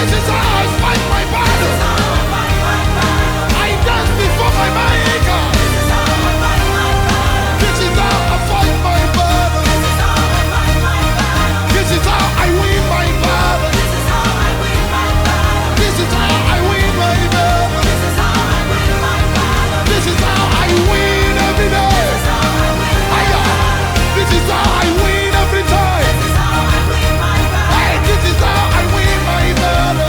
This is how I fight my battle. I dance before my maker. This is how I fight my battle. This is how I win my battle. This is how I win my battle. This is how I win every day. This is how I win every time. Hey, this is how I win my battle.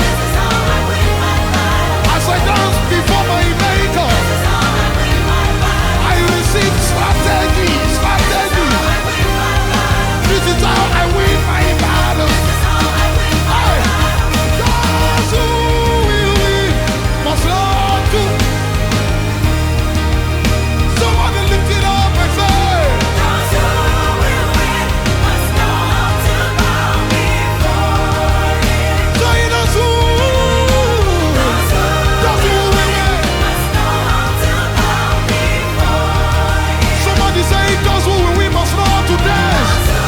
As I dance before my maker, I receive strategy. This is how I win my battle. Hey, those who will win must learn to. Somebody lift it up and say, those who will win must know how to bow before Him. Say those who will win must know how to bow before Him. Somebody say those who will win must know how to dance.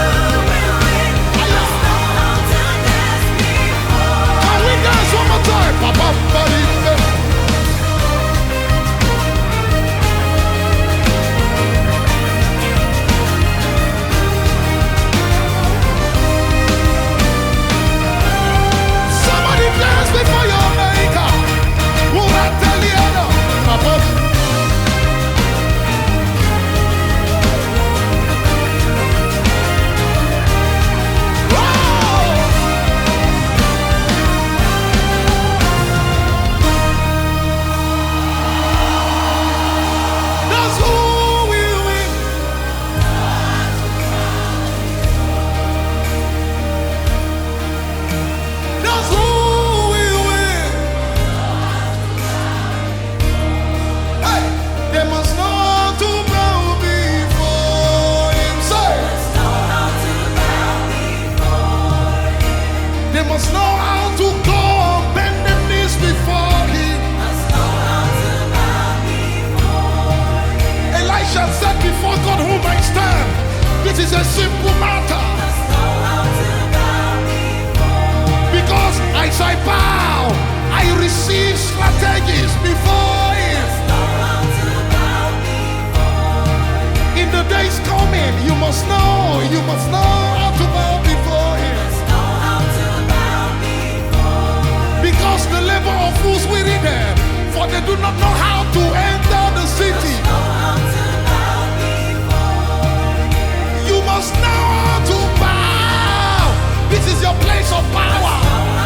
Can we dance one more time? Papa, buddy. Somebody dance before your maker. Who I tell you now? Papa. That's who will win. That's who will win. Hey, they must know how to bow before Him. Say, they must know how to go on bending knees before Him. Elisha said before God whom I stand. This is a simple matter. Because as I bow, I receive strategies before Him. In the days coming, you must know how to bow before Him. Because the labor of fools weary them, for they do not know how to enter the city. You must know how to bow. This is your place of power.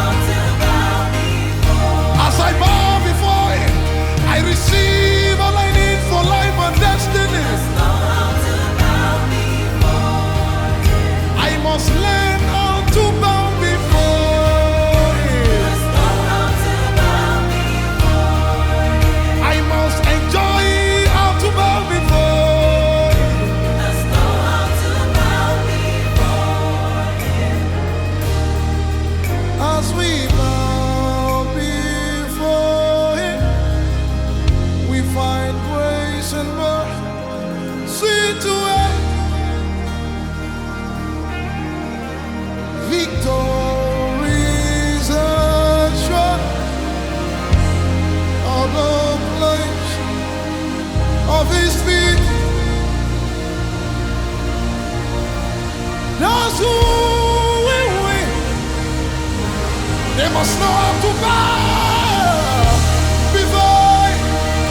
As I bow before Him, I receive all I need for life and destiny. I must learn how to bow before Him. I must enjoy how to bow before Him. As we bow before Him, we find grace and mercy to help. Victories assured on the place of His feet. Those who will win, they must know how to bow before Him.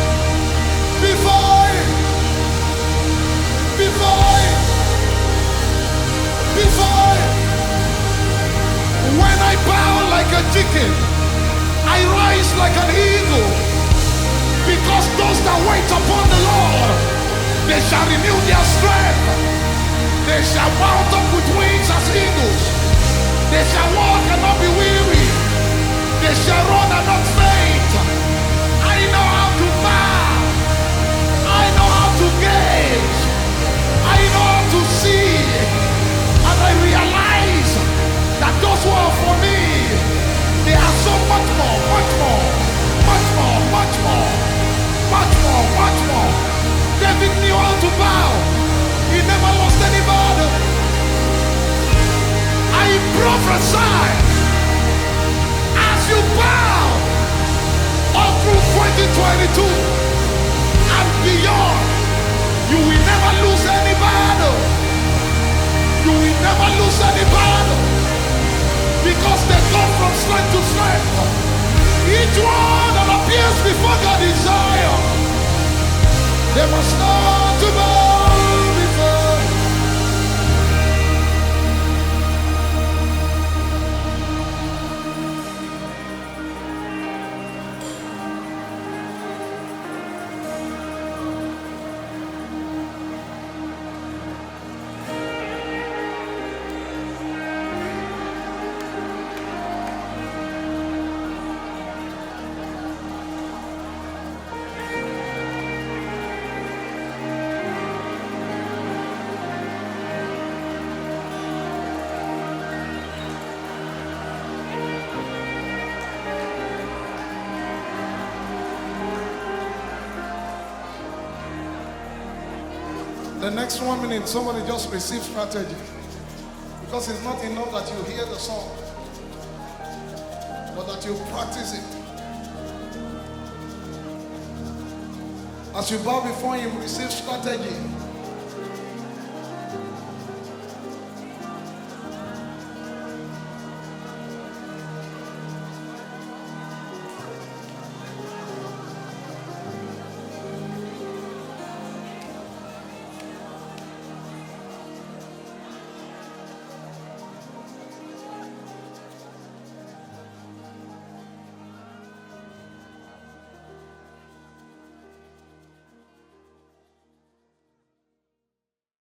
When I bow like a chicken, I rise like an eagle. Because those that wait upon the Lord, they shall renew their strength. They shall mount up with wings as eagles. They shall walk and not be weary. They shall run and not faint. I know how to bow. I know how to gaze. I know how to see. And I realize that those who are for me, they are so much more. David knew how to bow. He never lost any battle. I prophesy, as you 2022 and beyond, you will never lose any battle. You will never lose any battle. Because they go from strength to strength. Each one that appears before God in Zion, they must not to bow before. The next 1 minute, somebody just receive strategy. Because it's not enough that you hear the song, but that you practice it. As you bow before Him, receive strategy.